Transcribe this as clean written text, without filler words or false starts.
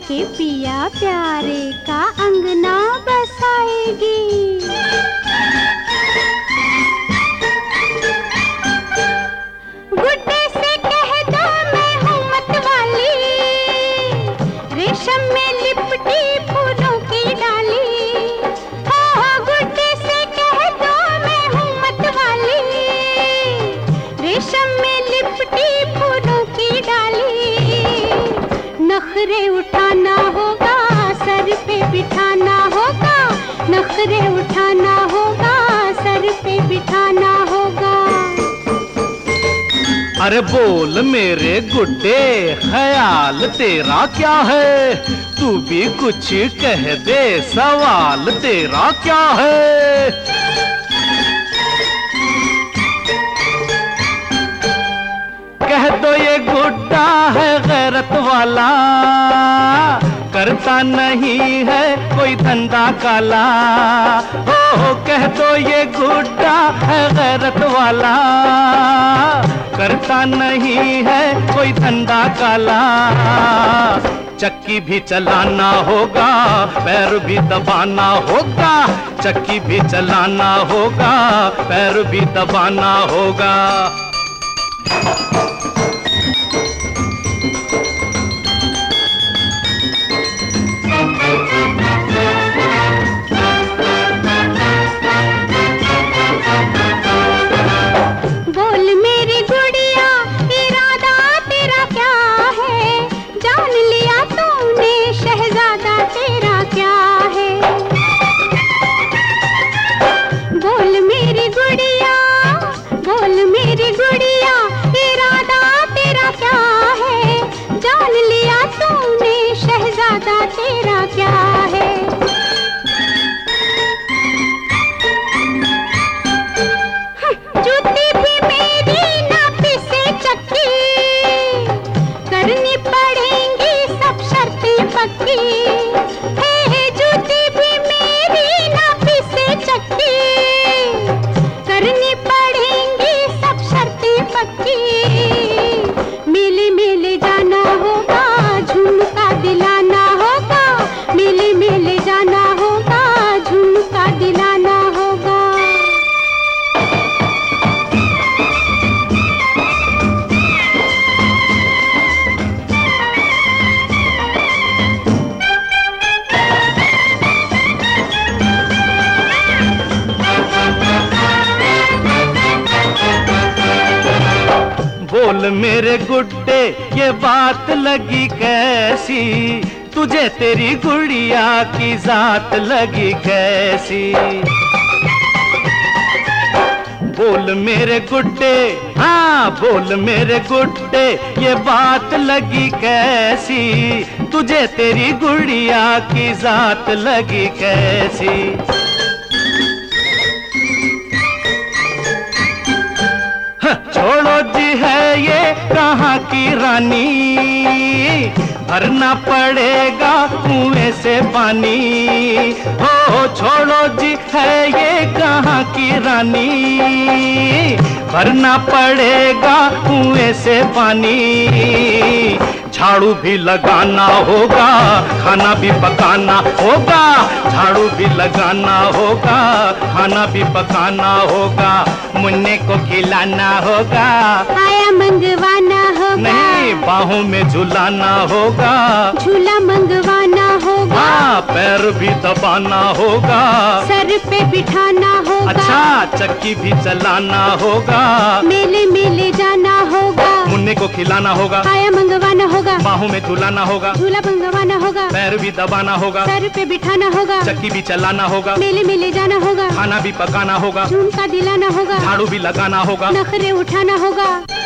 के पिया प्यारे का अंगना बसाएगी। गुड्डे से कह दो मैं हूँ मतवाली, रेशम में लिपटी फूलों की डाली। हो गुड्डे से कह दो मैं हूँ मतवाली, रेशम में लिपटी फूलों की डाली। नखरे उठाना होगा, सर पे बिठाना होगा, नखरे उठाना होगा, सर पे बिठाना होगा। अरे बोल मेरे गुड्डे, ख्याल तेरा क्या है? तू भी कुछ कह दे, सवाल तेरा क्या है? कह दो ये गुड्डा है गैरत वाला, करता नहीं है कोई धंधा काला। हो कह दो ये गुड्डा है गैरत वाला, करता नहीं है कोई धंधा काला। चक्की भी चलाना होगा, पैर भी दबाना होगा, चक्की भी चलाना होगा, पैर भी दबाना होगा। तेरा क्या है? जूती भी मेरी नापी से चक्की, करनी पड़ेंगी सब शर्तें पक्की। है जूती भी मेरी नापी से चक्की, करनी पड़ेंगी सब शर्तें पक्की। मेले मेले जाना होगा, झुमका दिलाना होगा, मेले मेले जाना होगा, झुमका दिलाना होगा। बोल मेरे गुड्डे, ये बात लगी कैसी? तुझे तेरी गुड़िया की जात लगी कैसी? बोल मेरे गुड्डे, हाँ बोल मेरे गुड्डे, ये बात लगी कैसी? तुझे तेरी गुड़िया की जात लगी कैसी? छोड़ो जी है ये कहाँ की रानी, भरना पड़ेगा कुएं से पानी। हो छोड़ो जी है ये कहाँ की रानी, भरना पड़ेगा कुएं से पानी। झाड़ू भी लगाना होगा, खाना भी पकाना होगा, झाड़ू भी लगाना होगा, खाना भी पकाना होगा। मुन्ने को खिलाना होगा, आया मंगवाना होगा, नहीं बाहों में झुलाना होगा, झूला मंगवाना होगा। हाँ पैर भी दबाना होगा, सर पे बिठाना होगा। अच्छा चक्की भी चलाना होगा, मेले मेले जाना होगा, मुन्ने को खिलाना होगा, आया मंगवाना होगा, बाहों में झुलाना होगा, झूला मंगवाना होगा, पैर भी दबाना होगा, सर पे बिठाना होगा, चक्की भी चलाना होगा, मेले मेले जाना होगा, खाना भी पकाना होगा, झुमका दिलाना होगा, झाड़ू भी लगाना होगा, नखरे उठाना होगा।